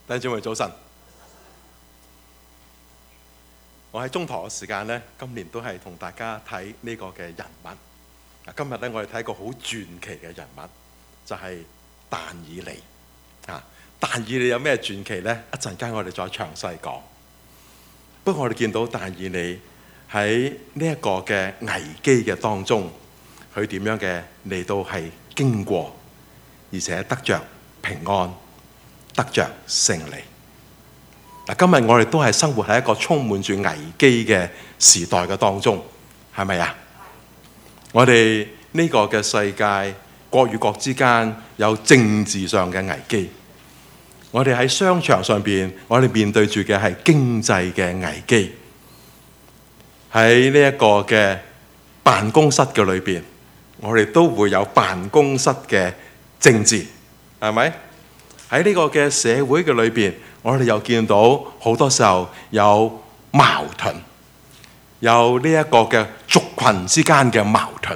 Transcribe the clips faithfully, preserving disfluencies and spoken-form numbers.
弟兄姊妹早晨，我喺中堂嘅時間呢，今年都係同大家睇呢個嘅人物。今日呢，我哋睇一個好傳奇嘅人物，就係、是、但以理。啊，但以理有咩傳奇呢？一陣間我哋再詳細講。不過我哋見到但以理喺呢一個嘅危機嘅當中，佢點樣嘅嚟到係經過，而且得着平安，得着勝利。嗱，今日我哋都係生活喺一個充滿住危機嘅時代嘅當中，係咪啊？我哋呢個嘅世界，國與國之間有政治上嘅危機。我哋喺商場上邊，我哋面對住嘅係經濟嘅危機。喺呢一個嘅辦公室嘅裏邊，我哋都會有辦公室嘅政治，係咪？喺呢個嘅社會嘅裏邊，我哋又見到好多時候有矛盾，有呢一個嘅族群之間嘅矛盾，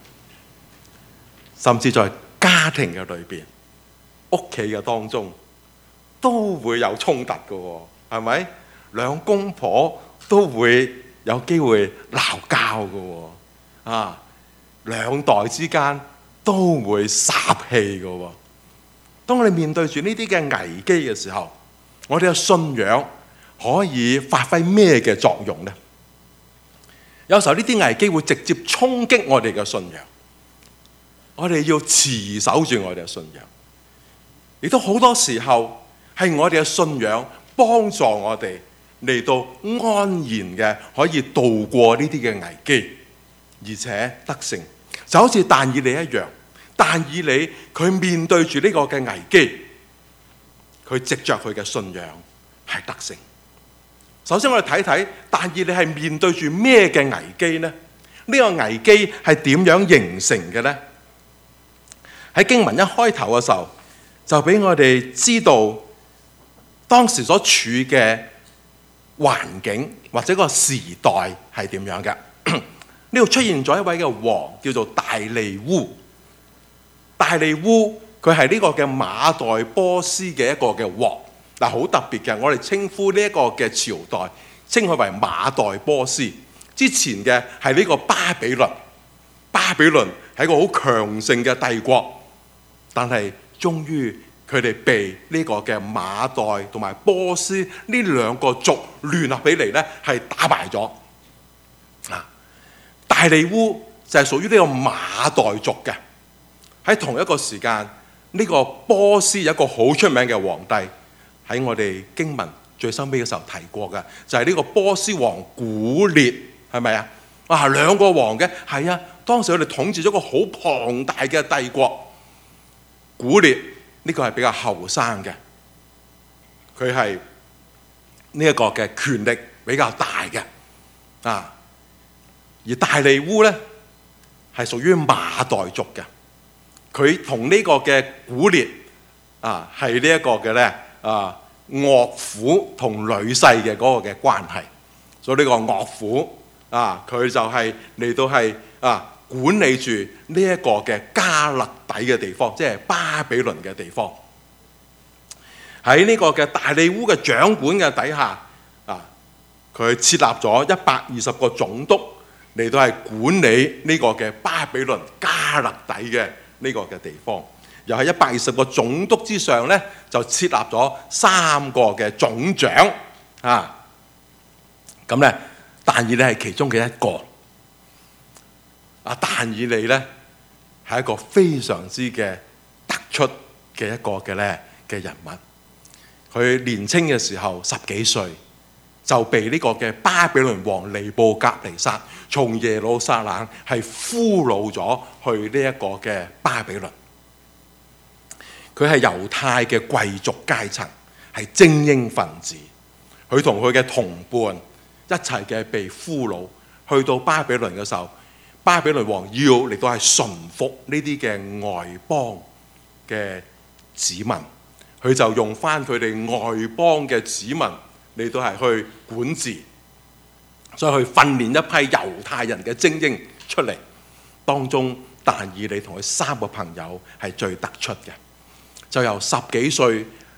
甚至在家庭嘅裏邊、屋企嘅當中都會有衝突嘅，係咪？兩公婆都會有機會鬧交嘅，啊，兩代之間都會霎氣嘅。當我哋面對住呢啲嘅危機嘅時候，我哋嘅信仰可以發揮咩嘅作用呢？有時候呢啲危機會直接衝擊我哋嘅信仰，我哋要持守住我哋嘅信仰。亦都好多時候係我哋嘅信仰幫助我哋嚟到安然嘅可以度過呢啲嘅危機，而且得勝。就好似但以理一樣，但以理佢面對住呢個嘅危機，佢藉着佢嘅信仰係得勝。首先我哋睇睇但以理係面對住咩嘅危機呢？呢個危機係點樣形成嘅呢？喺經文一開頭嘅時候，就俾我哋知道當時所處嘅環境或者個時代係點樣嘅。呢度出現咗一位嘅王，叫做大利烏。大利烏佢係呢個嘅馬代波斯嘅一個嘅王。嗱，好特別嘅，我哋稱呼呢一個嘅朝代稱佢為馬代波斯。之前嘅係呢個巴比倫。巴比倫係一個好強盛嘅帝國，但係終於佢哋被呢個嘅馬代同埋波斯呢兩個族聯合起嚟咧，係打敗咗。啊，大利烏就係屬於呢個馬代族嘅。喺同一個時間，呢個波斯有一個好出名嘅皇帝，喺我哋經文最收尾嘅時候提過嘅，就係呢個波斯王古列，係咪啊？啊，兩個王嘅，係啊，當時佢哋統治咗個好龐大嘅帝國。古列呢個係比較後生嘅，佢係呢一個嘅權力比較大嘅，啊，而大利烏咧係屬於馬代族嘅，佢同呢個嘅古列啊係呢一個嘅咧啊岳父同女婿嘅嗰個嘅關係，所以呢個岳父啊佢就係嚟到係啊管理住呢一個嘅加勒底嘅地方，即係巴比倫嘅地方。喺呢個嘅大利烏嘅掌管嘅底下，啊，佢設立咗一百二十個總督嚟到係管理呢個嘅巴比倫加勒底嘅呢個嘅地方。又係一百二十個總督之上咧，就設立咗三個嘅總長啊。咁咧，但以理係其中嘅一個。啊，但以理咧係一個非常之嘅突出嘅一個嘅咧嘅人物。佢年青嘅時候十幾歲就被呢個嘅巴比倫王尼布甲尼撒從耶路撒冷係俘虜咗去呢一個嘅巴比倫。佢係猶太嘅貴族階層，係精英分子。佢同佢嘅同伴一齊嘅被俘虜，去到巴比倫嘅時候，巴比倫王要嚟到係馴服呢啲嘅外邦嘅子民，佢就用翻佢哋外邦嘅子民嚟到係去管治，所以去訓練一批猶太人嘅精英出嚟。當中但以理同佢三個朋友係最突出嘅，就由十幾歲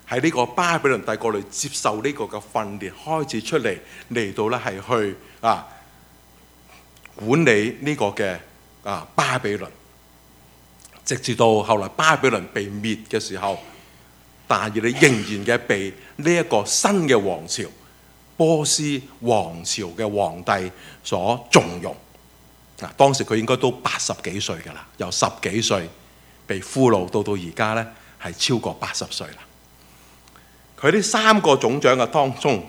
喺呢個巴比倫帝國裏接受呢個嘅訓練，開始出嚟嚟到咧係去啊管理呢個嘅啊巴比倫，直至到後來巴比倫被滅嘅時候，但係你仍然嘅被呢一個新嘅王朝波斯王朝嘅皇帝所重用。嗱，當時佢應該都八十幾歲㗎啦，由十幾歲被俘虜到到而家咧係超過八十歲啦。佢呢三個總長嘅當中，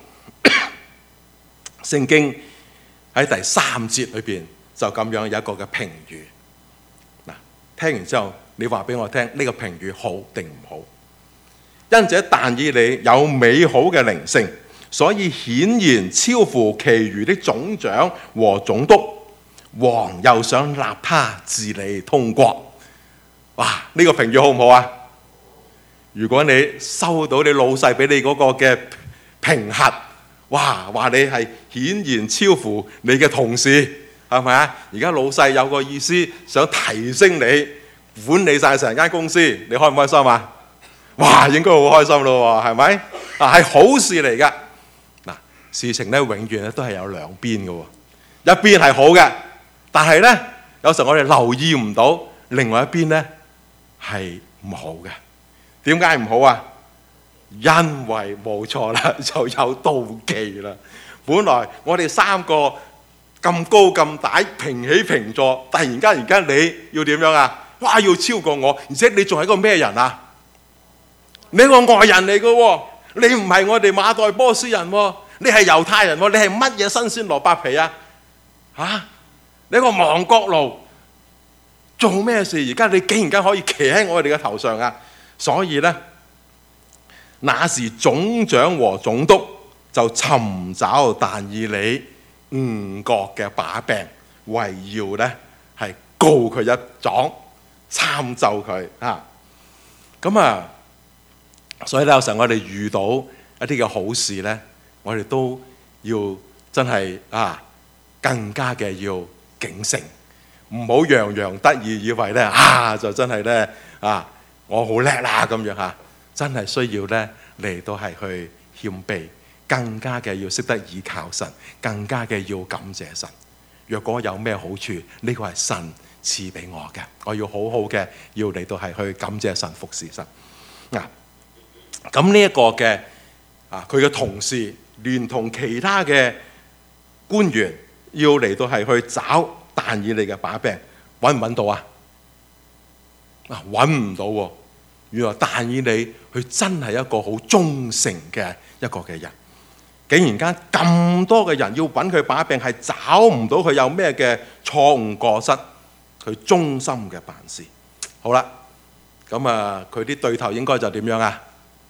聖經喺第三節裏邊就咁樣有一個嘅評語。嗱，聽完之後你話俾我聽，呢個評語好定唔好？因這但以理有美好嘅靈性，所以顯然超乎其餘的總長和總督。王又想立他治理通國。哇！呢個評語好唔好啊？如果你收到你老細俾你嗰個嘅評核，哇！話你係顯然超乎你嘅同事，係咪啊？而家老細有個意思想提升你，管理晒成間公司，你開唔開心啊？哇！應該好開心咯，係咪？啊，係好事嚟㗎。嗱，事情咧永遠咧都係有兩邊嘅喎，一邊係好嘅。但係咧，有時候我哋留意唔到，另外一邊咧係唔好嘅。點解唔好啊？因為冇錯啦，就有妒忌啦。本來我哋三個咁高咁大，平起平坐，突然間而家你要點樣啊？哇！要超過我，而且你仲係個咩人啊？你係個外人嚟嘅喎，你唔係我哋馬代波斯人喎，你係猶太人喎，你係乜嘢新鮮蘿蔔皮啊？嚇！你個亡國奴做咩事？而家你竟然間可以騎喺我哋嘅頭上啊！所以呢，那時總長和總督就尋找但以理誤國嘅把柄，為要呢係告佢一狀，參奏佢啊！咁啊，所以咧有時候我哋遇到一啲嘅好事呢，我哋都要真係啊更加嘅要警醒，唔好洋洋得意，以為咧啊就真係咧啊我好叻啦咁樣嚇，真係需要咧嚟到係去謙卑，更加嘅要識得倚靠神，更加嘅要感謝神。若果有咩好處，呢個係神賜俾我嘅，我要好好嘅要嚟到係去感謝神，服侍神。嗱，咁呢一個嘅啊佢嘅同事連同其他嘅官員，要嚟到係去找但以理嘅把柄，揾唔揾到啊？啊，揾唔到喎！原來但以理佢真係一個好忠誠嘅一個嘅人，竟然間咁多嘅人要揾佢把柄，係找唔到佢有咩嘅錯誤過失，佢忠心嘅辦事。好啦，咁啊，佢啲對頭應該就點樣啊？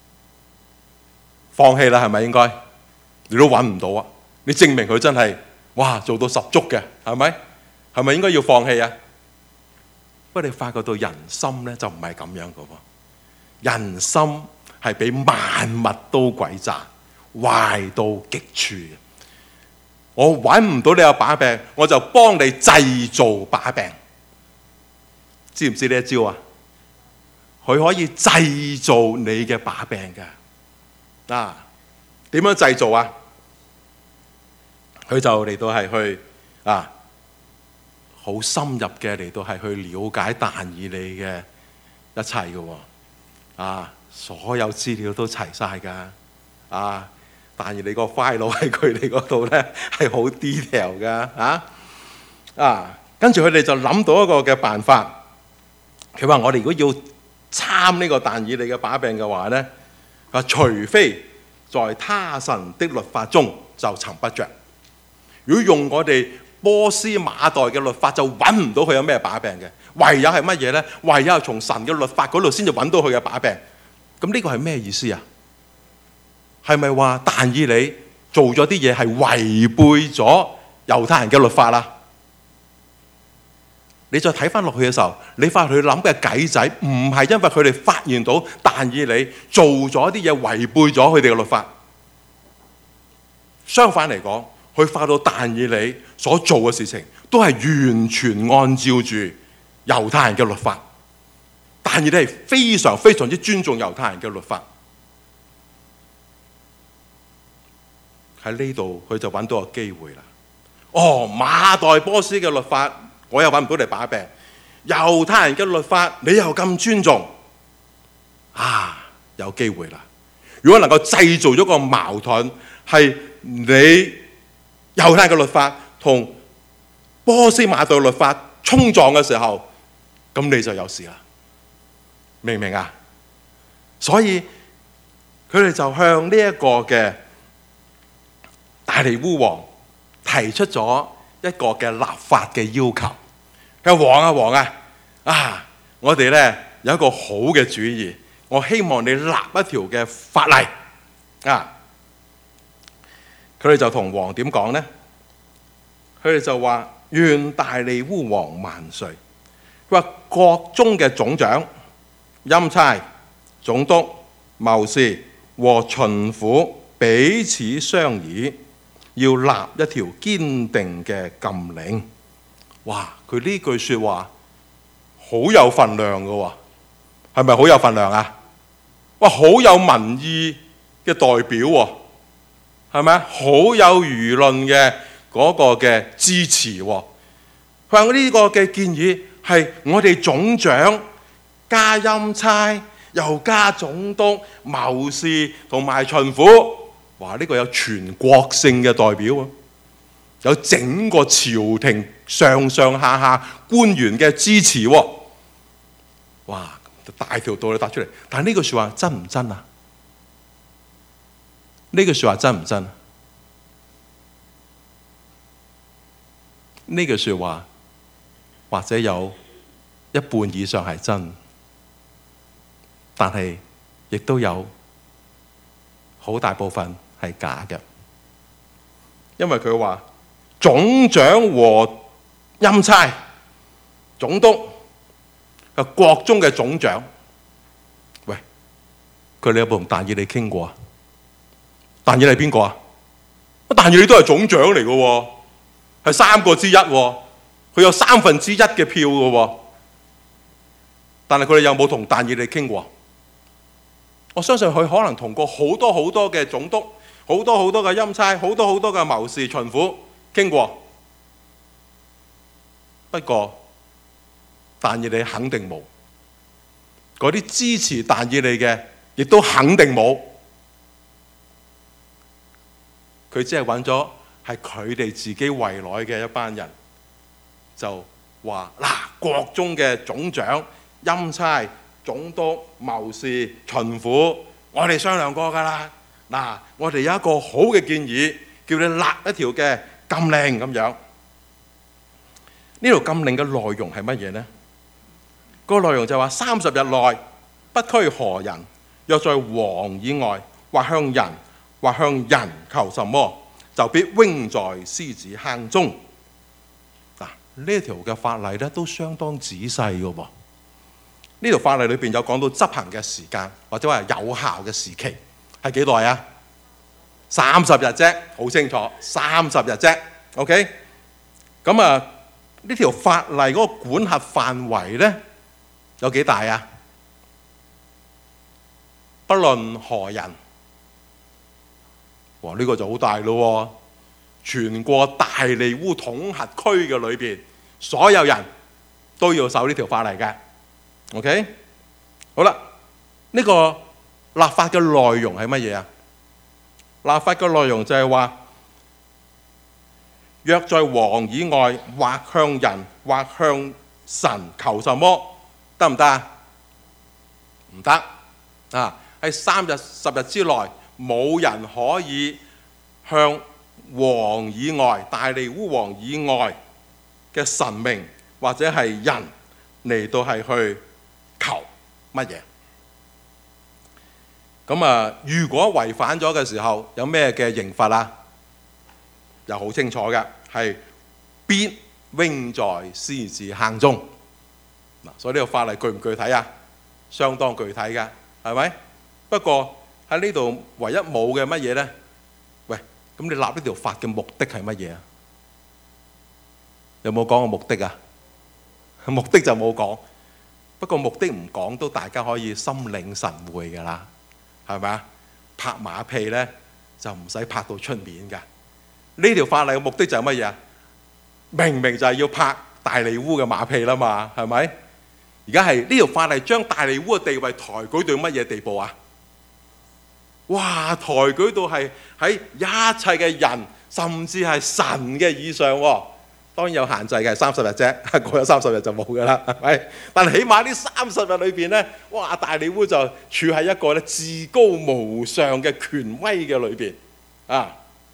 放棄啦，係咪應該？你都揾唔到啊！你證明佢真係。哇！做到十足嘅，係咪？係咪應該要放棄啊？不過你發覺到人心咧就唔係咁樣嘅喎，人心係比萬物都詭詐，壞到極處。我揾唔到你有把柄，我就幫你製造把柄。知唔知呢一招啊？佢可以製造你嘅把柄嘅。啊，點樣製造啊？佢就嚟到係去啊，好深入嘅嚟到係去了解但以理嘅一切嘅喎，啊，所有資料都齊晒㗎，啊，但以理個 file 喺佢哋嗰度咧係好 detail 㗎，啊，啊，跟住佢哋就諗到一個嘅辦法，佢話我哋如果要參呢個但以理嘅把柄嘅話咧，啊，除非在他神的律法中就尋不着。如果用我哋波斯馬代嘅律法，就揾唔到佢有咩把柄嘅，唯有係乜嘢呢？唯有係從神嘅律法嗰度先至揾到佢嘅把柄。咁呢個係咩意思啊？係咪話但以理做咗啲嘢係違背咗猶太人嘅律法啦？你再睇翻落去嘅時候，你發現佢諗嘅計仔唔係因為佢哋發現到但以理做咗啲嘢違背咗佢哋嘅律法，相反嚟講。佢發到但以理所做嘅事情都係完全按照住猶太人嘅律法，但以理係非常非常之尊重猶太人嘅律法， 喺呢度佢就揾到個機會啦。哦，馬代波斯嘅律法我又揾唔到你把柄，猶太人嘅律法你又咁尊重，啊，有機會啦！如果能夠製造咗個矛盾，係你猶太人嘅律法同波斯馬代律法衝撞嘅時候，咁你就有事啦，明唔明啊？所以佢哋就向呢一個嘅大利烏王提出咗一個嘅立法嘅要求。佢話：王啊王啊，啊，我哋咧有一個好嘅主意，我希望你立一條嘅法例啊！佢哋就同王點講呢？佢哋就話：願大利烏王萬歲！佢話國中嘅總長、欽差、總督、謀士和巡撫彼此商議，要立一條堅定嘅禁令。哇！佢呢句説話好有份量㗎喎，係咪好有份量啊？哇！好有民意嘅代表喎，係咪啊？好有輿論嘅嗰個嘅支持喎。佢話呢個嘅建議係我哋總長加欽差，又加總督、謀士同埋巡撫。哇！呢個有全國性嘅代表啊！有整個朝廷上上下下官員嘅支持喎，哇！大條道理答出嚟，但係呢句説話真唔真啊？呢句説話真唔真？呢句説話或者有一半以上係真，但係亦都有好大部分係假嘅，因為佢話總長和欽差、總督係國中嘅總長。喂，佢哋有冇同但以理傾過啊？但以理係邊個啊？但以理都係總長嚟嘅喎，係三個之一喎，佢有三分之一嘅票嘅喎。但係佢哋有冇同但以理傾過？我相信佢可能同過好多好多嘅總督、好多好多嘅欽差、好多好多嘅謀士、巡撫傾過。不過但以理肯定冇，嗰啲支持但以理嘅亦都肯定冇。佢只係揾咗係佢哋自己圍內嘅一班人，就話嗱，國中嘅總長、欽差、總督、謀士、巡撫，我哋商量過㗎啦。嗱，我哋有一個好嘅建議，叫你立一條嘅禁令咁樣。呢條禁令嘅內容係乜嘢呢？個內容就係話三十日內不拘何人，若在王以外或向人或向人求什麼，就必扔在獅子坑中。嗱，呢條嘅法例咧都相當仔細嘅噃。呢條法例裏邊有講到執行嘅時間，或者話有效嘅時期係幾耐啊？三十日啫，好清楚，三十日啫。OK，咁啊。呢條法例嗰個管轄範圍咧有幾大啊？不論何人，哇！呢、這個就好大咯。全國大利烏統轄區嘅裏邊，所有人都要守呢條法例嘅。OK， 好啦，呢、這個立法嘅內容係乜嘢啊？立法嘅內容就係話，若在王以外或向人或向神求什麼，得唔得啊？唔得啊！喺三日十日之內，冇人可以向王以外、大利烏王以外嘅神明或者係人嚟到係去求乜嘢。咁啊，如果違反咗嘅時候，有咩嘅刑罰啊？又好清楚嘅，係必扔在獅子坑中。嗱，所以呢個法例具唔具體啊？相當具體嘅，係咪？不過喺呢度唯一冇嘅乜嘢咧？喂，咁你立呢條法嘅目的係乜嘢啊？有冇講過目的啊？目的就冇講，不過目的唔講都大家可以心領神會㗎啦，係咪啊？拍馬屁咧就唔使拍到出面㗎。呢條法例嘅目的就係乜嘢？明明就係要拍大利烏嘅馬屁啦嘛，係咪？而家係呢條法例將大利烏嘅地位抬舉到乜嘢地步啊？哇！抬舉到係喺一切嘅人，甚至係神嘅以上喎。當然有限制嘅，三十日啫，過咗三十日就冇㗎啦，係咪？但係起碼呢三十日裏邊咧，哇！大利烏就處喺一個咧至高無上嘅權威嘅裏邊啊。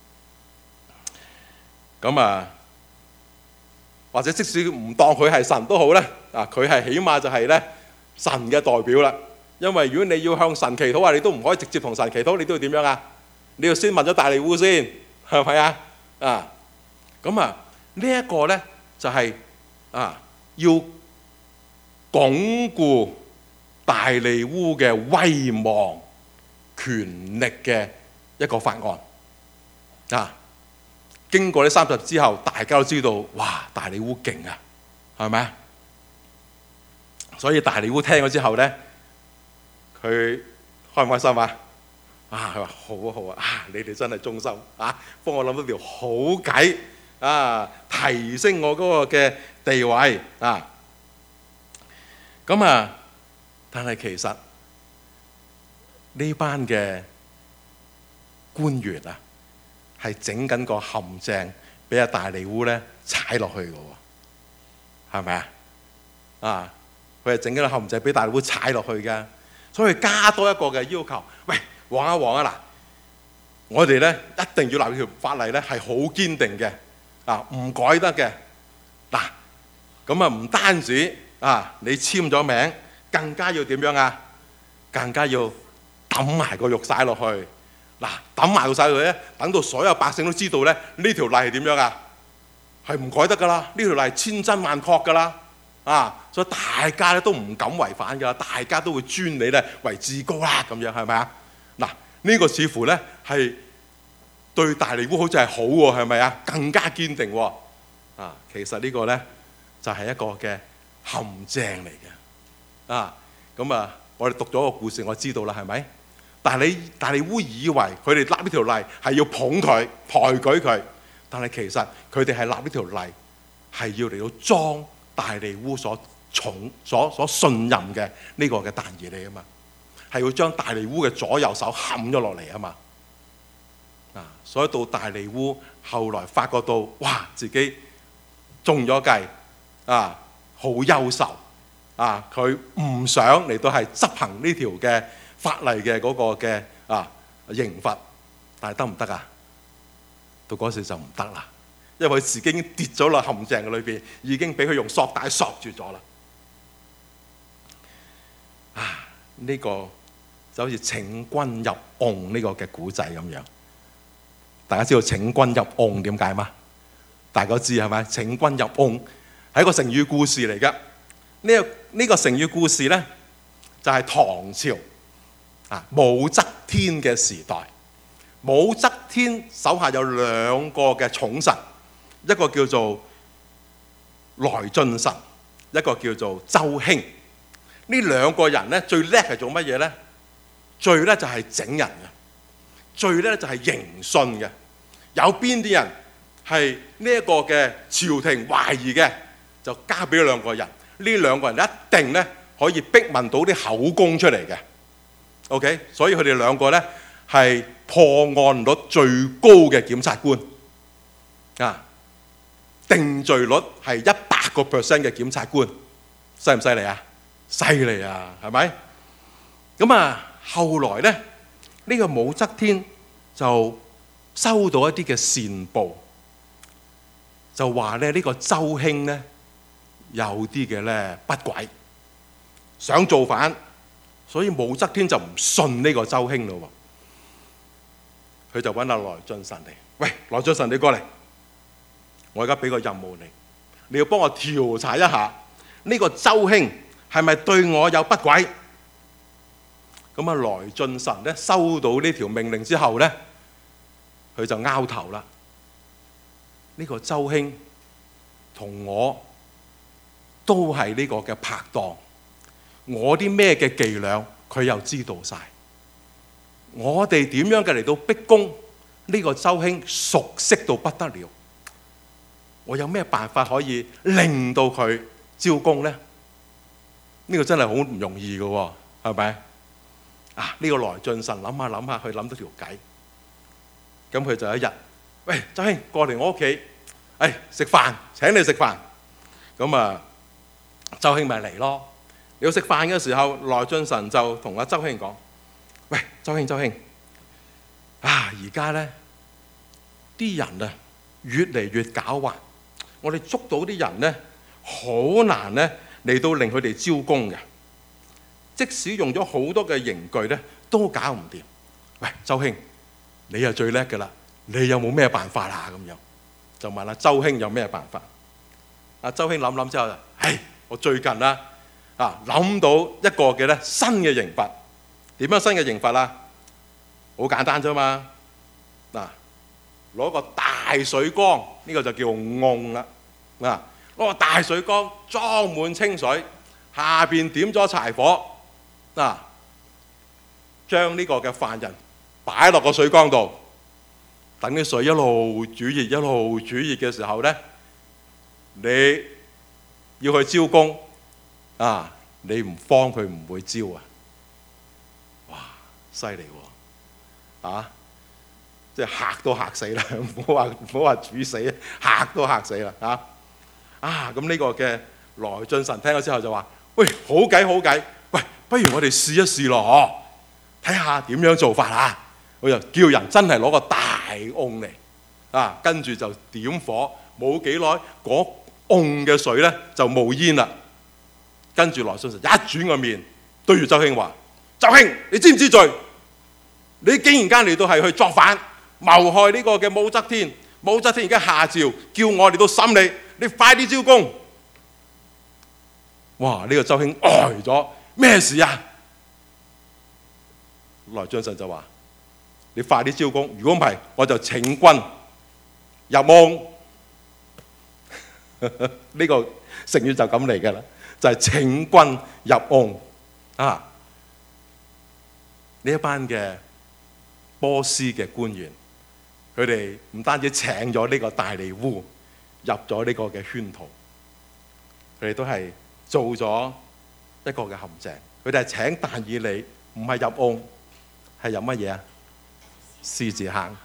咁啊，或者即使唔當佢係神都好咧，啊，佢係起碼就係咧神嘅代表啦。因為如果你要向神祈禱啊，你都唔可以直接同神祈禱，你都要點樣啊？你要先問咗大利烏先，係咪啊？啊，咁啊，呢一個咧就係啊，要鞏固大利烏嘅威望、權力嘅一個法案啊。經過呢三十日之後，大家都知道，哇！大利烏勁啊，係咪啊？所以大利烏聽咗之後咧，佢開唔開心啊？啊，佢話好啊好啊，啊你哋真係忠心啊，幫我諗到條好計啊，提升我嗰個嘅地位啊。咁啊，但係其實呢班嘅官員啊，係整緊個陷阱俾阿大利烏咧踩落去嘅喎，係咪啊？啊，佢係整緊個陷阱俾大利烏踩落去嘅。所以加多一個嘅要求，喂，王啊王啊嗱，我哋咧一定要立條法例咧係好堅定嘅，啊唔改得嘅。嗱，咁啊唔單止啊你簽咗名，更加要點樣啊？更加要抌埋個玉璽落去。嗱，抌埋個璽落去咧，等到所有百姓都知道咧，呢條例係點樣啊？係唔改得噶啦，呢條例係千真萬確噶啦。啊！所以大家咧都唔敢違反㗎，大家都會尊你咧為至高啦，咁樣係咪啊？嗱，呢個似乎咧係對大利烏好似係好喎，係咪啊？更加堅定喎。啊，其實呢個咧就係一個嘅陷阱嚟嘅。啊，咁啊，我哋讀咗個故事，我知道啦，係咪？但係你大利烏以為佢哋立呢條例係要捧佢、抬舉佢，但係其實佢哋係立呢條例係要嚟到裝大利烏所重所所信任嘅呢個嘅但以理啊嘛，係要將大利烏嘅左右手冚咗落嚟啊嘛。啊，所以到大利烏後來發覺到，哇，自己中咗計啊，好憂愁啊，佢唔想嚟到係執行呢條嘅法例嘅嗰個嘅啊刑罰，但係得唔得啊？到嗰時就唔得啦。因為佢自己已經跌咗落陷阱嘅裏邊，已經俾佢用索帶索住咗啦。啊，呢、這個就好似請君入甕呢個嘅古仔咁樣。大家知道請君入甕點解嗎？大家都知係咪？請君入甕係一個成語故事嚟㗎。呢、這個呢、這個成語故事咧，就係、是、唐朝啊武則天嘅時代。武則天手下有兩個嘅寵臣。一個叫做來俊臣，一個叫做周興。呢兩個人咧最叻係做乜嘢咧？最叻就係整人嘅，最叻就係迎信嘅。有邊啲人係呢一個嘅朝廷懷疑嘅，就交俾兩個人。呢兩個人一定咧可以逼問到啲口供出嚟嘅。OK，所以佢哋兩個咧係破案率最高嘅檢察官啊！定罪率係一百個 percent 嘅檢察官，犀唔犀利啊？犀利啊，係咪？咁啊，後來咧，呢個武則天就收到一啲嘅線報，就話咧呢個周興咧有啲嘅咧不軌，想造反，所以武則天就唔信呢個周興咯。佢就揾阿來俊臣嚟，喂，來俊臣你過嚟。我而家俾個任務你，你要幫我調查一下呢個周興係咪對我有不軌？咁啊，來俊臣咧收到呢條命令之後咧，佢就拗頭啦。呢個周興同我都係呢個嘅拍檔，我啲咩嘅伎倆佢又知道晒。我哋點樣嘅嚟到逼宮， 呢個周興熟悉到不得了，我有咩辦法可以令到佢招供呢？呢個真係好唔容易嘅喎，係咪？啊！呢個來俊臣諗下諗下，佢諗到條計，咁佢就有一日，喂，周興過嚟我屋企，誒食飯，請你食飯。咁啊，周興咪嚟咯。你要食飯嘅時候，來俊臣就同阿周興講：喂，周興，周興，啊而家咧啲人啊越嚟越狡猾，我哋捉到啲人咧好難咧嚟到令佢哋招供嘅。即使用咗好多嘅刑具咧，都搞唔掂。喂，周興，你係最叻㗎啦，你有冇咩辦法啊？咁樣就問阿周興有咩辦法。阿周興諗諗之後就，唉，我最近啦啊諗到一個嘅咧新嘅刑罰。點樣新嘅刑罰啊？好簡單啫嘛。嗱，攞個大水缸，呢個就叫甕啦。嗱，攞個大水缸裝滿清水，下邊點咗柴火。嗱，將呢個嘅犯人擺落個水缸度，等啲水一路煮熱，一路煮熱嘅時候咧，你要去招供啊！你唔慌佢唔會招啊！哇，犀利喎！啊，即係嚇都嚇死啦！唔好話唔好話煮死，嚇都嚇死啦！啊啊！咁呢個嘅來俊臣聽咗之後就話：喂，好計好計！喂，不如我哋試一試咯，嗬，睇下點樣做法啊！我就叫人真係攞個大甕嚟，啊，跟住就點火，冇幾耐，嗰甕嘅水咧就冒煙啦。跟住來俊臣一轉個面，對住周興話：周興，你知唔知罪？你竟然間嚟到係去作反，謀害呢個嘅武則天。武則天而家下詔叫我哋到審你，你快啲招供。哇！呢個周興呆咗。咩事啊？來俊臣就話：你快啲招供，如果唔係，我就請君入甕。呢個成語就咁嚟㗎啦，就係請君入甕啊！呢一班嘅波斯嘅官員，佢哋唔單止請咗呢個大利烏入咗呢個嘅圈套，佢哋都係做咗一個嘅陷阱。佢哋係請但以理，唔係入甕，係入乜嘢啊？獅子坑。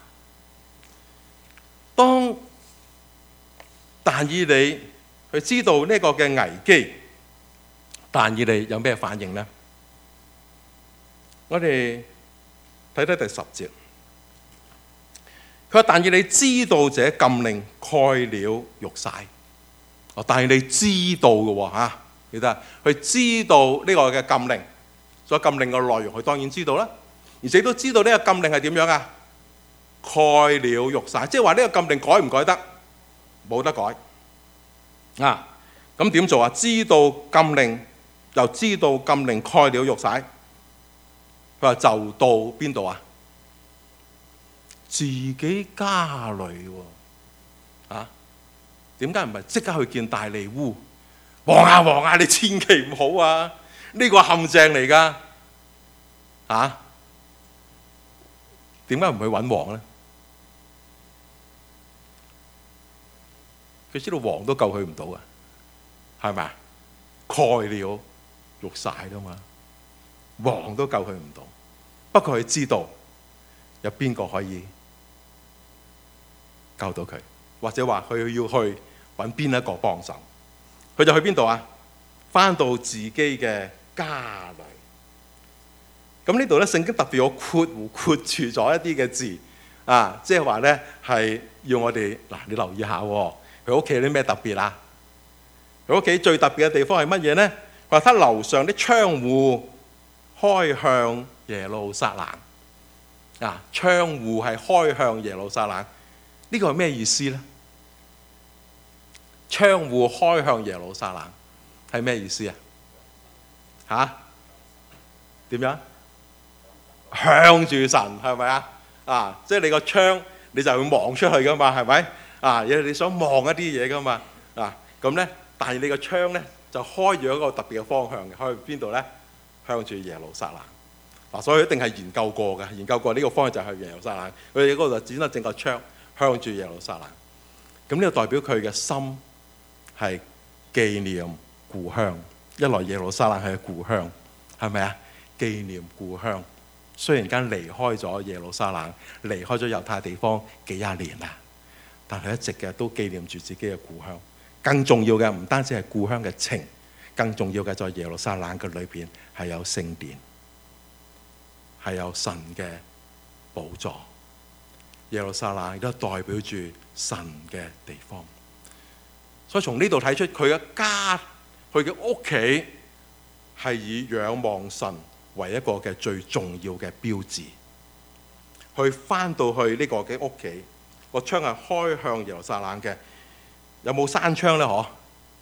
當但以理佢知道呢個嘅危機，但以理有咩反應呢？我哋睇睇第十節。佢話但以理知道這禁令蓋了玉璽。哦，但以理知道嘅喎嚇。記得佢知道呢個嘅禁令，所以禁令嘅內容佢當然知道啦，而且都知道呢個禁令係點樣啊？蓋了玉璽，即係話呢個禁令改唔改得？冇得改啊！咁點做啊？知道禁令，又知道禁令蓋了玉璽，佢話就到邊度啊？自己家裏喎啊！點解唔係即刻去見大利烏？王啊王啊，你千祈唔好啊！呢個陷阱嚟㗎嚇，點解唔去揾王咧？佢知道王都救佢唔到啊，係咪啊？蓋了玉璽啦嘛，王都救佢唔到。不過佢知道有邊個可以救到佢，或者話佢要去揾邊一個幫手。佢就去邊度啊？返到自己嘅家裏。咁呢度咧，聖經特別有括弧括住咗一啲嘅字啊，即係話咧係要我哋嗱，你留意下喎，佢屋企有啲咩特別啊？佢屋企最特別嘅地方係乜嘢咧？佢話他樓上啲窗戶開向耶路撒冷啊，窗戶係開向耶路撒冷，呢個係咩意思咧？窗戶開向耶路撒冷係咩意思啊？嚇？點樣？向住神係咪啊？啊，即係你個窗你就會望出去噶嘛，係咪？啊，你想望一啲嘢噶嘛？啊，咁咧，但係你個窗咧就開咗一個特別嘅方向嘅，開去邊度咧？向住耶路撒冷。 嗱，所以一定係研究過嘅，研究過呢個方向就係去耶路撒冷。佢哋嗰度就剪咗整個窗向住耶路撒冷。咁呢個代表佢嘅心係紀念故鄉。一來耶路撒冷係故鄉，係咪啊？紀念故鄉。雖然間離開咗耶路撒冷，離開咗猶太地方幾廿年啦，但係一直嘅都紀念住自己嘅故鄉。更重要嘅唔單止係故鄉嘅情，更重要嘅在耶路撒冷嘅裏邊係有聖殿，係有神嘅寶座。耶路撒冷亦都代表住神嘅地方。所以從呢度睇出佢嘅家，佢嘅屋企係以仰望神為一個嘅最重要嘅標誌。佢翻到去呢個嘅屋企，個窗係開向耶路撒冷嘅。有冇閂窗咧？嗬，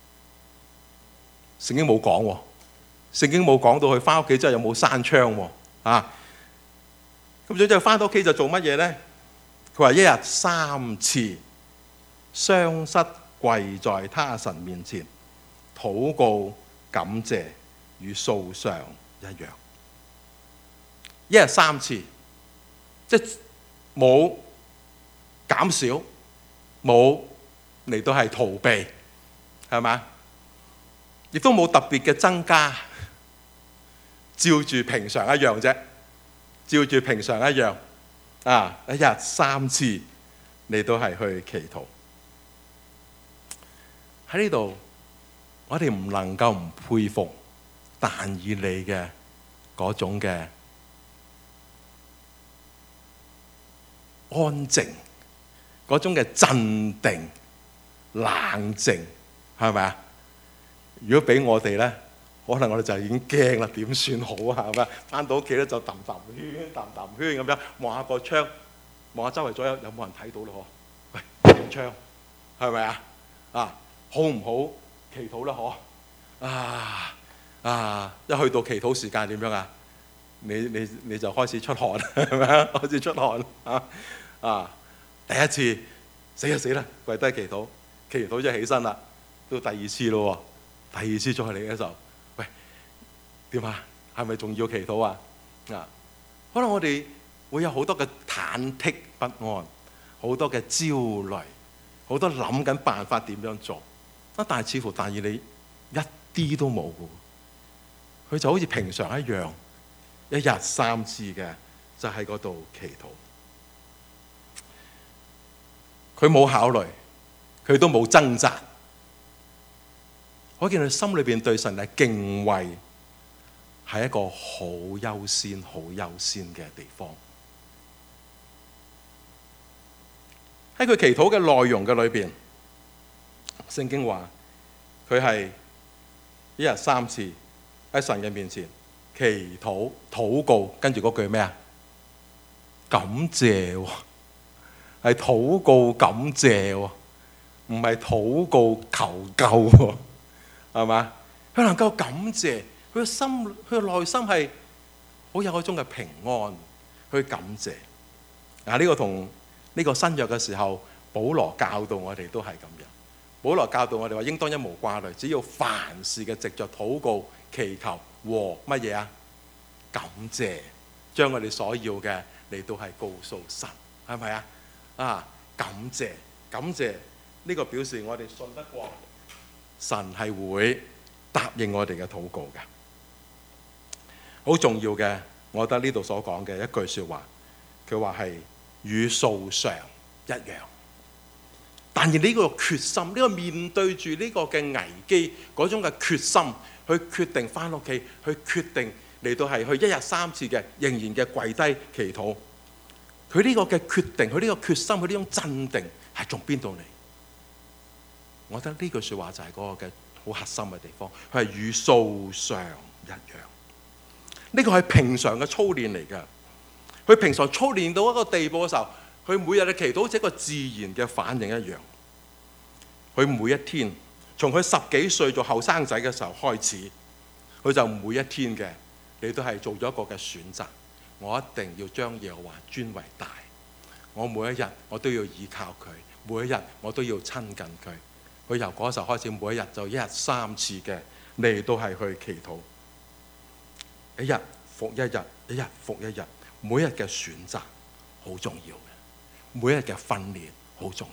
聖經冇講喎。聖經冇講到佢翻屋企之後有冇閂窗喎。啊，咁所以就翻到屋企就做乜嘢咧？佢話一日三次雙膝跪在他神面前，禱告感謝，與素常一樣。一日三次，即係冇減少，冇嚟到係逃避，係咪？亦都冇特別嘅增加，照住平常一樣啫，照住平常一樣啊！一日三次嚟到係去祈禱。喺呢度，我哋唔能夠唔佩服但以理嘅嗰種嘅安靜，嗰種嘅鎮定、冷靜，係咪啊？如果俾我哋咧，可能我哋就已經驚啦，點算好啊？係咪？翻到屋企咧就揼揼圈、揼揼圈咁樣，望下個窗，望下周圍左右有冇人睇到咯？嗬，喂，影窗，係咪啊？啊，好唔好祈禱啦？嗬，啊啊，一去到祈禱時間點樣啊？你你你就開始出汗，係咪啊？開始出汗啊啊！第一次死就死啦，跪低祈禱，祈禱就起身啦，到第二次咯，第二次再嚟嘅時候，喂，點啊？係咪仲要祈禱啊？啊，可能我哋會有好多嘅忐忑不安，好多嘅焦慮，好多諗緊辦法點樣做，啊！但係似乎但以理一啲都冇嘅，佢就好似平常一樣，一日三次嘅就喺嗰度祈禱。佢冇考慮，佢都冇掙扎。可見佢心裏邊對神嘅敬畏係一個好優先、好優先嘅地方。喺佢祈禱嘅內容嘅裏邊，聖經話佢係一日三次喺神嘅面前祈禱、禱告，跟住嗰句咩啊？感謝喎。係禱告感謝喎，唔係禱告求救喎，係嘛？佢能夠感謝，佢嘅心，佢嘅內心係好有嗰種嘅平安，去感謝。啊，呢個同呢個新約嘅時候，保羅教導我哋都係咁樣。保羅教導我哋話，應當一無掛慮，只要凡事嘅藉著禱告、祈求和乜嘢啊？感謝，將我哋所要嘅嚟到係告訴神，係咪啊？啊！感謝感謝，呢個表示我哋信得過神係會答應我哋嘅禱告嘅。好重要嘅，我覺得呢度所講嘅一句說話，佢話係與素常一樣。但係呢個決心，呢個面對住呢個嘅危機嗰種嘅決心，去決定翻屋企，去決定嚟到係去一日三次嘅仍然嘅跪低祈禱。佢呢個嘅決定，佢呢個決心，佢呢種鎮定係從邊度嚟？我覺得呢句説話就係嗰個嘅好核心嘅地方。佢係與素常一樣。呢個係平常嘅操練嚟㗎。佢平常操練到一個地步嘅時候，佢每日嘅祈禱好似一個自然嘅反應一樣。佢每一天，從佢十幾歲做後生仔嘅時候開始，佢就每一天嘅你都係做咗一個嘅選擇。我一定要將耶和華尊為大，我每一日我都要依靠佢，每一日我都要親近佢。佢由嗰時候開始，每一日就一日三次嘅嚟到係去祈禱，一日復一日， 一日復一日，每日嘅選擇好重要嘅，每日嘅訓練好重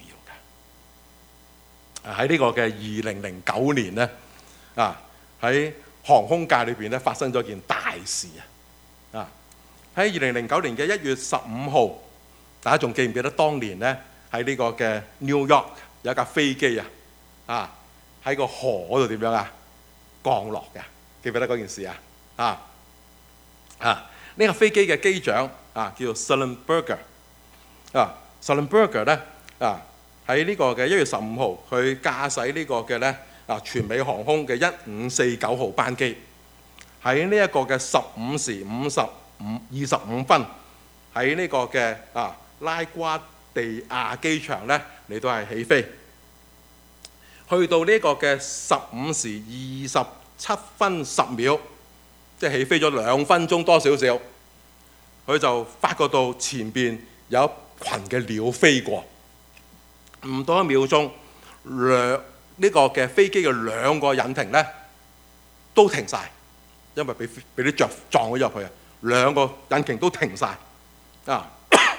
要嘅。喺呢個嘅二零零九年呢，啊喺航空界裏邊咧發生咗件大事啊！啊喺二零零九年嘅一月十五號，大家仲記唔記得當年呢？喺呢個嘅 New York 有一架飛機啊，啊喺個河嗰度點樣啊降落嘅？記唔記得嗰件事啊？啊啊呢架飛機嘅機長啊叫做 Sullenberger 啊 Sullenberger 咧啊喺呢個嘅一月十五號，佢駕駛呢個嘅咧啊全美航空嘅一五四九號班機，喺呢一個嘅十五時五十五二十五分喺呢個嘅啊拉瓜地亞機場咧嚟到係起飛，去到呢個嘅十五時二十七分十秒，即係起飛咗兩分鐘多少少，佢就發覺到前邊有一群嘅鳥飛過，唔到一秒鐘，兩呢個嘅飛機嘅兩個引擎咧都停晒，因為俾俾啲雀撞咗入去啊，兩個引擎都停晒啊！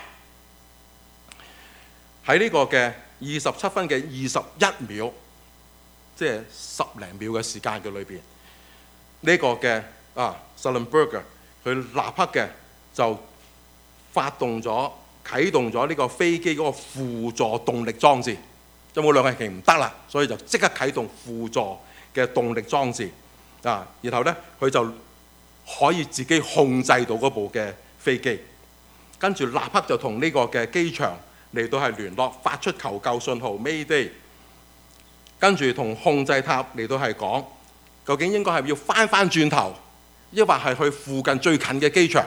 喺呢個嘅二十七分嘅二十一秒，即係十零秒嘅時間嘅裏邊，呢、這個嘅啊 Sullenberger 佢立刻嘅就發動咗啟動咗呢個飛機嗰個輔助動力裝置，有冇兩個引擎唔得啦，所以就即刻啟動輔助嘅動力裝置啊，然後咧佢就可以自己控制到嗰部嘅飛機，跟住立刻就同呢個嘅機場嚟到係聯絡，發出求救信號 Mayday， 跟住同控制塔嚟到係講，究竟應該係要翻翻轉頭，抑或係去附近最近嘅機場？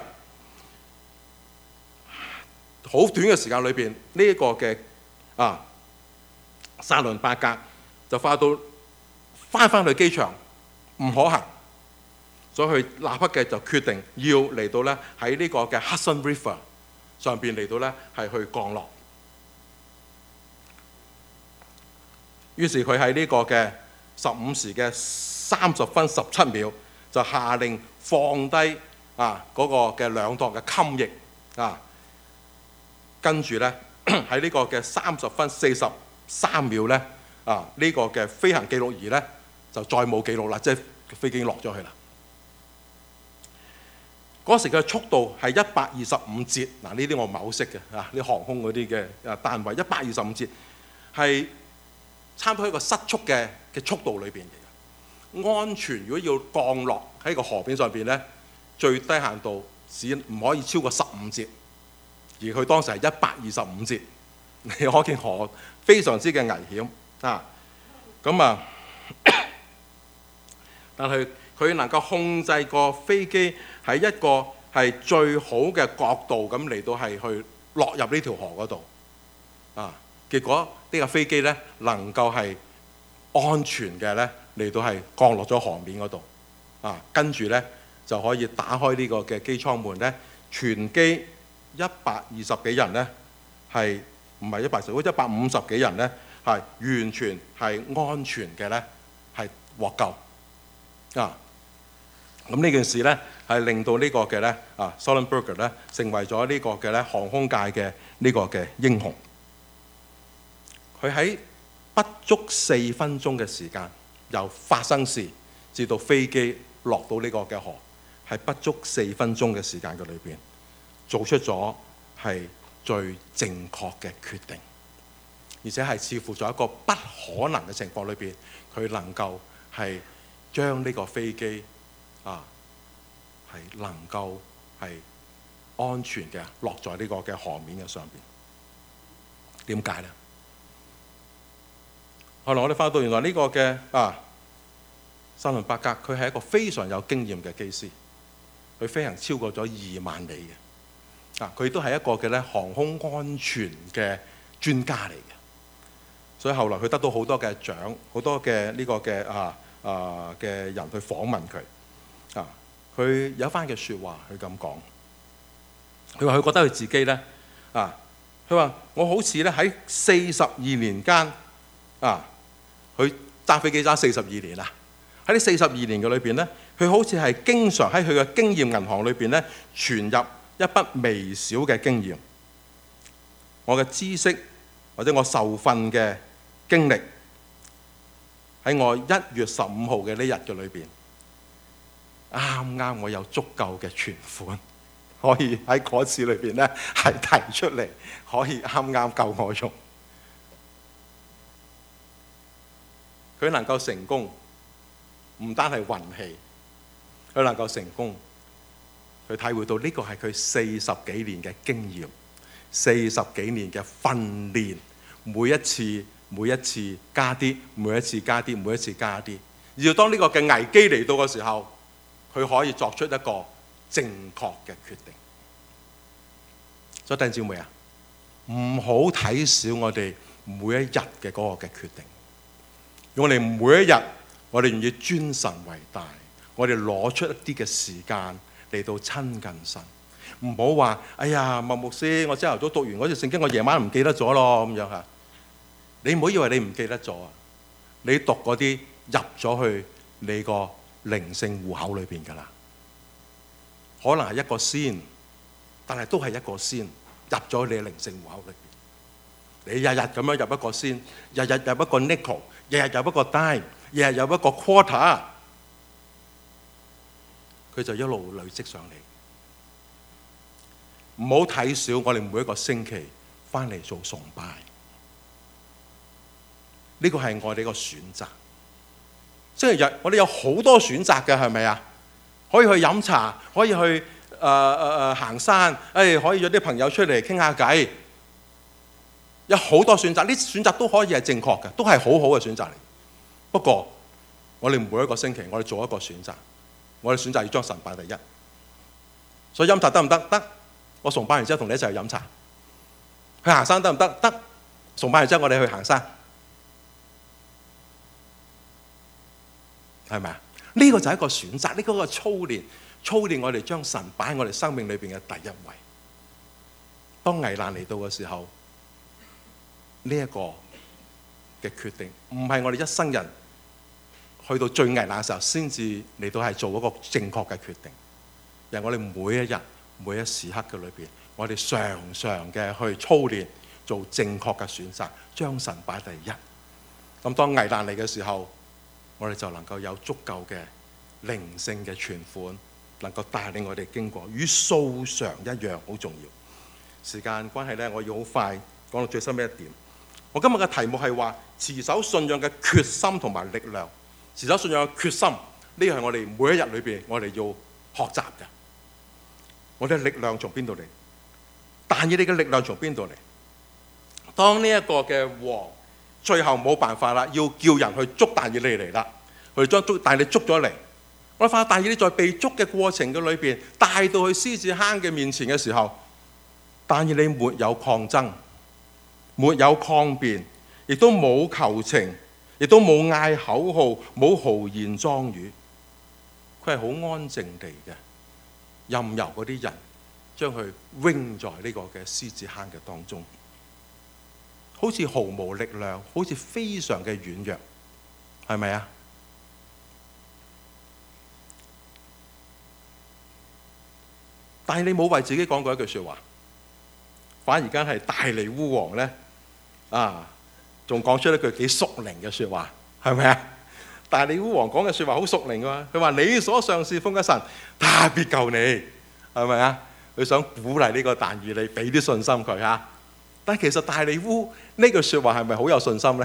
好短嘅時間裏邊，呢一個嘅啊沙倫伯格就發到翻翻去機場唔可行，所以佢立刻嘅就決定要嚟到咧喺呢個嘅 Hudson River 上邊嚟到咧係去降落。於是佢喺呢個嘅十五時嘅三十分十七秒就下令放低啊嗰個嘅兩檔嘅襟翼啊，跟住咧喺呢個嘅三十分四十三秒咧啊呢個嘅飛行記錄儀咧就再冇記錄啦，即係飛機已經落咗去啦。嗰時嘅速度係一百二十五節，嗱呢啲我唔係好識嘅啊，啲航空嗰啲嘅啊單位一百二十五節係差唔多一個失速嘅嘅速度裏邊嚟嘅。安全如果要降落喺個河邊上邊咧，最低限度只唔可以超過十五節，而佢當時係一百二十五節，你可見河非常之嘅危險啊！咁啊，但係佢能夠控制個飛機喺一個係最好嘅角度咁嚟到係去落入呢條河嗰度啊！結果呢架飛機咧能夠係安全嘅咧嚟到係降落咗河面嗰度啊，跟住咧就可以打開呢個嘅機艙門咧，全機一百二十幾人咧係唔係一百十？好似一百五十幾人咧係完全係安全嘅咧係獲救啊！咁呢件事咧係令到呢個嘅咧啊 Sullenberger 咧成為咗呢個嘅咧航空界嘅呢個嘅英雄。佢喺不足四分鐘嘅時間，由發生事至到飛機落到呢個嘅河，係不足四分鐘嘅時間嘅裏邊，做出咗係最正確嘅決定，而且係似乎在一個不可能嘅情況裏邊，佢能夠係將呢個飛機啊係能夠係安全嘅落在呢個嘅河面嘅上邊。點解呢？後來我哋發到原來呢個嘅啊沙倫伯格，佢係一個非常有經驗嘅機師，佢飛行超過咗二萬里嘅啊，佢都係一個嘅咧航空安全嘅專家嚟嘅。所以後來佢得到好多嘅獎，好多嘅呢個嘅啊啊嘅人去訪問佢啊。佢有一番嘅説話，佢咁講，佢話佢覺得佢自己咧啊，佢話我好似咧喺四十二年間啊。佢揸飛機揸四十二年啦，喺呢四十二年嘅裏邊咧， 佢好似係經常喺佢嘅經驗銀行裏邊咧存入一筆微小嘅經驗。我嘅知識或者我受訓嘅經歷喺我一月十五號嘅呢日嘅裏邊，啱啱我有足夠嘅存款，可以喺嗰次裏邊咧係提出嚟，可以啱啱夠我用。佢能夠成功，唔單係運氣，佢能夠成功，佢體會到呢個係佢四十幾年嘅經驗，四十幾年嘅訓練，每一次每一次加啲，每一次加啲，每一次加啲。而要當呢個嘅危機嚟到嘅時候，佢可以作出一個正確嘅決定。所以弟兄姊妹啊，唔好睇小我哋每一日嘅嗰個嘅決定。我哋每一日，我哋願意尊神為大，我哋攞出一啲嘅時間嚟到親近神。唔好話，哎呀，麥牧師，我朝頭早讀完嗰隻聖經，我夜晚唔記得咗咯咁樣嚇。你唔好以為你唔記得咗啊！你讀嗰啲入咗去你個靈性戶口裏邊㗎啦。可能係一個先，但係都係一個先入咗你嘅靈性戶口裏邊。你日日咁樣入一個先，日日入一個 nickel， 日日入一個 dime， 日日入一個 quarter， 佢就一路累積上嚟。唔好睇小我哋每一個星期翻嚟做崇拜，呢個係我哋個選擇。星期日我哋有好多選擇嘅，係咪啊？可以去飲茶，可以去誒誒誒行山，誒、哎、可以約啲朋友出嚟傾下偈。有好多選擇，呢啲選擇都可以係正確嘅，都係好好嘅選擇嚟。不過我哋每一個星期，我哋做一個選擇，我哋選擇要將神擺第一。所以飲茶得唔得？得。我崇拜完之後同你一齊去飲茶。去行山得唔得？得。崇拜完之後我哋去行山，係咪啊？呢個就係一個選擇，呢個個操練，操練我哋將神擺喺我哋生命裏邊嘅第一位。當危難嚟到嘅時候，呢一個嘅決定唔係我哋一生人去到最危難嘅時候先至嚟到係做一個正確嘅決定，而係我哋每一日每一時刻嘅裏邊，我哋常常嘅去操練做正確嘅選擇，將神擺第一。咁當危難嚟嘅時候，我哋就能夠有足夠嘅靈性嘅存款，能夠帶領我哋經過，與素常一樣，好重要。時間關係呢，我要好快講到最深嘅一點。我今日嘅題目係話持守信仰嘅決心同埋力量。持守信仰嘅決心，呢個係我哋每一日裏邊我哋要學習嘅。我哋嘅力量從邊度嚟？但以理嘅力量從邊度嚟？當呢一個嘅王最後冇辦法啦，要叫人去捉但以理嚟啦，佢哋將捉但以理捉咗嚟。我哋發覺但以理在被捉嘅過程嘅裏邊，帶到去獅子坑嘅面前嘅時候，但以理沒有抗爭，沒有抗辯，亦都冇求情，亦都冇嗌口號，冇豪言壯語。佢係好安靜地嘅，任由嗰啲人將佢扔在呢個嘅獅子坑嘅當中，好似毫無力量，好似非常嘅軟弱，係咪啊？但係你冇為自己講過一句説話，反而而家係大利烏王咧啊，仲講出一句幾屬靈嘅説話，係咪啊？大利烏王講嘅説話好屬靈㗎，佢話你所上侍奉嘅神，他必救你，係咪啊？佢想鼓勵呢個但以理，俾啲信心佢嚇。但係其實大利烏呢句説話係咪好有信心咧？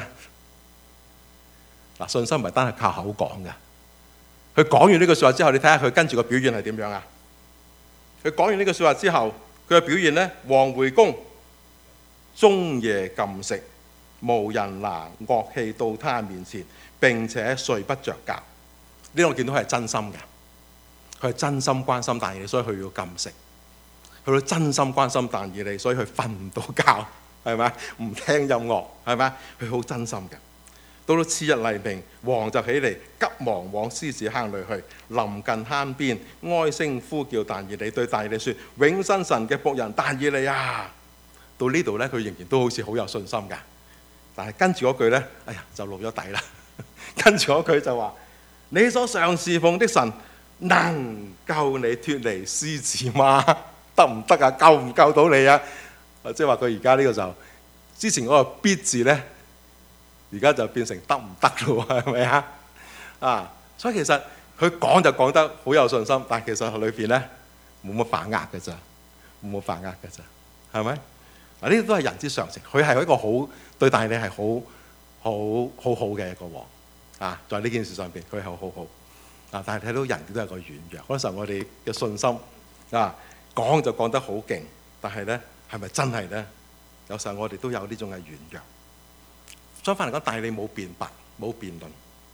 嗱，信心唔係單係靠口講嘅。佢講完呢句説話之後，你睇下佢跟住個表現係點樣啊？佢講完呢句説話之後，佢嘅表現咧，王回宮，終夜禁食，無人拿樂器到他面前，並且睡不着覺。呢個我見到係真心嘅，佢係真心關心但以理，所以佢要禁食。佢真心關心但以理，所以佢瞓唔到覺，係咪？唔聽音樂，係咪？佢好真心嘅。到到次日黎明，王就起嚟，急忙往獅子坑裏去。臨近坑邊，哀聲呼叫但以理，對但以理說：永生神嘅僕人但以理啊！到呢度咧，佢仍然都好似好有信心㗎。但係跟住嗰句咧，哎呀，就露咗底啦。跟住嗰句就話：你所常侍奉的神， 能救你脫離獅子嗎？得唔得啊？救唔救到你啊？即係話佢而家呢個就之前嗰個必字咧，而家就變成得唔得咯？係咪啊？啊！所以其實佢講就講得好有信心，但係其實裏邊咧冇乜把握嘅咋，冇乜把握嘅咋，係咪？嗱，呢啲都係人之常情。佢係一個好對但以理係好好好好嘅一個王啊！在呢件事上邊，佢係好好好啊！但係睇到人都係個軟弱。嗰時候我哋嘅信心啊，講就講得好勁，但係咧係咪真係咧？有時候我哋都有呢種嘅軟弱。相反嚟講，但以理冇辯白，冇辯論，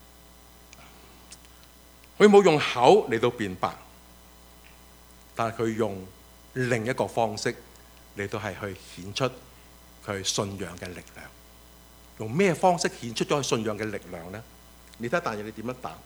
佢冇用口嚟到辯白，但係佢用另一個方式嚟到係去顯出佢信仰嘅力量。用咩方式顯出咗佢信仰嘅力量呢？你睇但以理點樣答？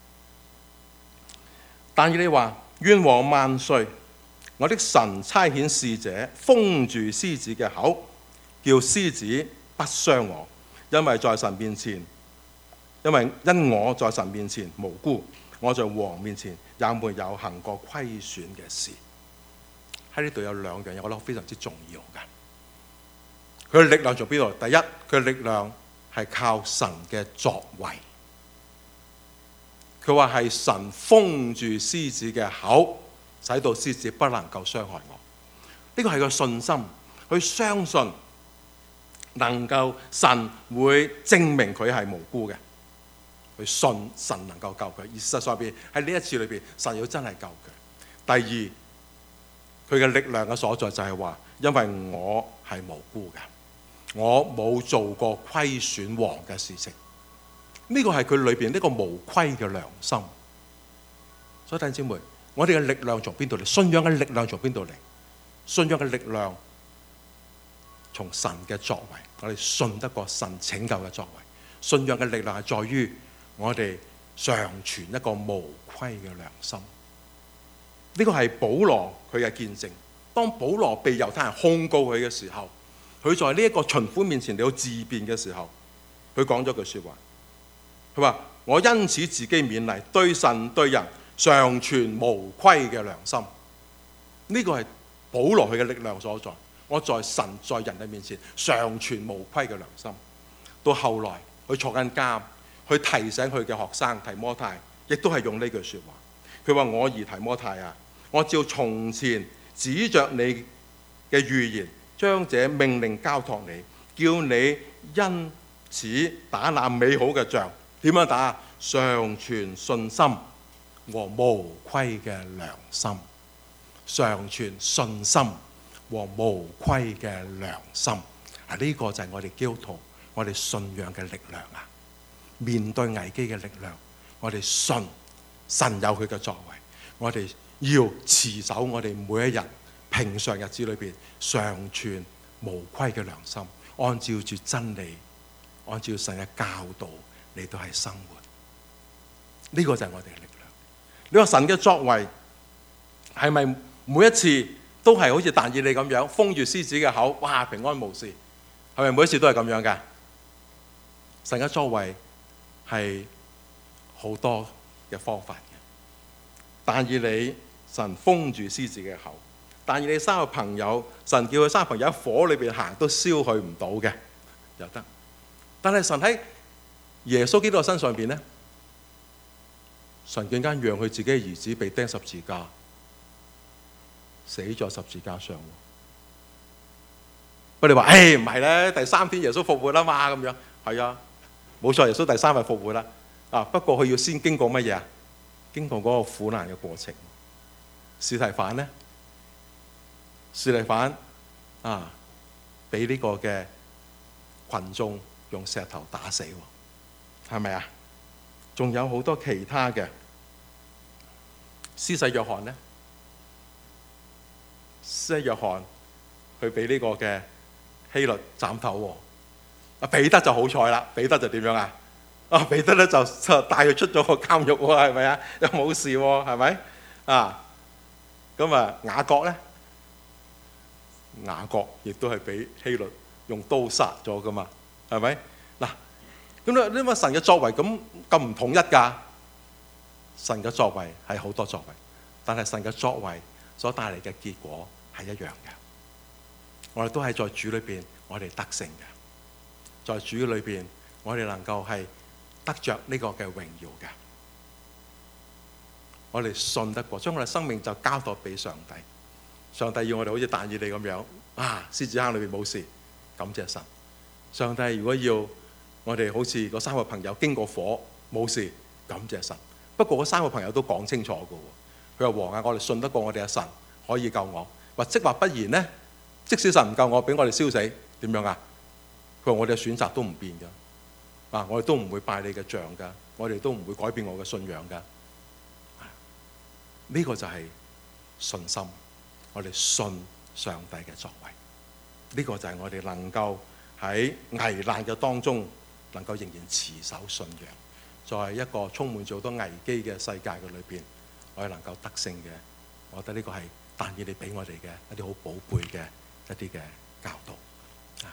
但以理話：願王萬歲！我的神差遣使者封住獅子嘅口，叫獅子不傷我，因為在神面前，因為因我在神面前無辜，我在王面前也沒有行過虧損嘅事。喺呢度有兩樣嘢，我覺得非常之重要嘅。佢嘅力量在邊度？第一，佢嘅力量係靠神嘅作為。佢話係神封住獅子嘅口，使到獅子不能夠傷害我。呢個係個信心，佢相信能夠神會證明佢係無辜嘅，佢信神能夠救佢。而事實上邊喺呢一次裏邊，神要真係救佢。第二，佢嘅力量嘅所在就係話，因為我係無辜嘅，我冇做過虧損王嘅事情。呢個係佢裏邊呢個無虧嘅良心。所以弟兄姊妹，我哋嘅力量從邊度嚟？信仰嘅力量從邊度嚟？信仰嘅力量從神嘅作為，我哋信得過神拯救嘅作為。信仰嘅力量係在於我哋常存一個無虧嘅良心。呢個係保羅佢嘅見證。當保羅被猶太人控告佢嘅時候，佢在呢一個巡撫面前嚟到自辯嘅時候，佢講咗句說話。佢話：我因此自己勉勵，對神對人常存無虧嘅良心。呢個係保羅佢嘅力量所在。我在神在人嘅面前常存無虧嘅良心。到後來佢坐緊監，去提醒佢嘅學生提摩太，亦都係用呢句說話。佢話：我兒提摩太啊，我照從前指着你嘅預言，將這命令交託你，叫你因此打那美好嘅仗。點樣打？常存信心和無虧嘅良心。常存信心和無虧嘅良心。啊，呢個就係我哋基督徒，我哋信仰嘅力量啊！面對危機嘅力量，我哋信神有佢嘅作為。我哋要持守我哋每一日平常日子裏邊常存無虧嘅良心，按照住真理，按照神嘅教導嚟到係生活。呢個就係我哋嘅力量。你話神嘅作為係咪每一次都係好似但以理咁樣封住獅子嘅口，哇，平安無事？係咪每一次都係咁樣㗎？神嘅作為係好多嘅方法嘅。但以理神封住獅子嘅口，但以理三個朋友，神叫佢三個朋友喺火裏邊行都燒佢唔到嘅，又得。但係神喺耶穌基督嘅身上邊咧，神更加讓佢自己嘅兒子被釘十字架，死咗十字架上。不過你話，誒唔係咧，第三天耶穌復活啦嘛，咁樣係啊，冇錯，耶穌第三日復活啦。啊，不過佢要先經過乜嘢啊？經過嗰個苦難嘅過程。司提反咧，司提反啊，俾呢個嘅群眾用石頭打死，係咪啊？仲有好多其他嘅。施洗約翰咧，施洗約翰佢俾呢個嘅希律斬頭。啊，彼得就好彩啦，彼得就點樣啊？啊，彼得咧就就帶佢出咗個監獄喎，係咪啊？又冇事喎，係咪啊？咁啊，雅各咧，雅各亦都係俾希律用刀殺咗噶嘛，係咪？嗱，咁你你話神嘅作為咁咁唔統一㗎？ 神嘅作為係好多作為，但係神嘅作為所帶嚟嘅結果係一樣嘅。我哋都係在主裏邊，我哋得勝嘅。在主裏邊，我哋能夠係得着呢個嘅榮耀嘅。我哋信得過，將我哋生命就交託俾上帝。上帝要我哋好似但以理咁樣啊，獅子坑裏邊冇事，感謝神。上帝如果要我哋好似嗰三個朋友經過火冇事，感謝神。不過嗰三個朋友都講清楚嘅喎，佢話王啊，我哋信得過我哋嘅神可以救我，或即或不然呢？即使神唔救我，俾我哋燒死，點樣啊？佢話我哋嘅選擇都唔變㗎，啊，我哋都唔會拜你嘅像㗎，我哋都唔會改變我嘅信仰㗎。呢個就係信心，我哋信上帝嘅作為。呢個就係我哋能夠喺危難嘅當中，能夠仍然持守信仰，在一個充滿咗好多危機嘅世界嘅裏邊，我哋能夠得勝嘅。我覺得呢個係但以理俾我哋嘅一啲好寶貝嘅一啲嘅教導。啊，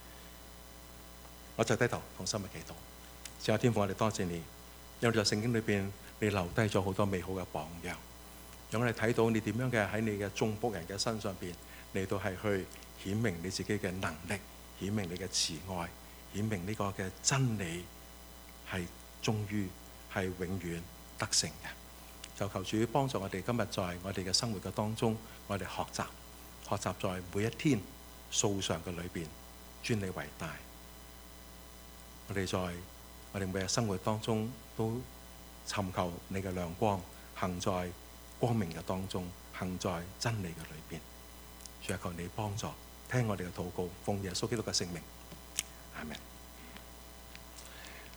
我就低頭同心嘅祈禱。聖愛天父，我哋多謝你，因為在聖經裏邊，你留低咗好多美好嘅榜樣，讓我哋睇到你點樣嘅喺你嘅眾僕人嘅身上邊嚟到係去顯明你自己嘅能力，顯明你嘅慈愛，顯明呢個嘅真理係終於係永遠得勝嘅。就求主幫助我哋今日在我哋嘅生活嘅當中，我哋學習學習在每一天素常嘅裏邊尊你為大。我哋在我哋每日生活當中都尋求你嘅亮光，行在光明嘅當中，行在真理嘅裏邊。主啊，求你幫助，聽我哋嘅禱告，奉耶穌基督嘅聖名，阿們。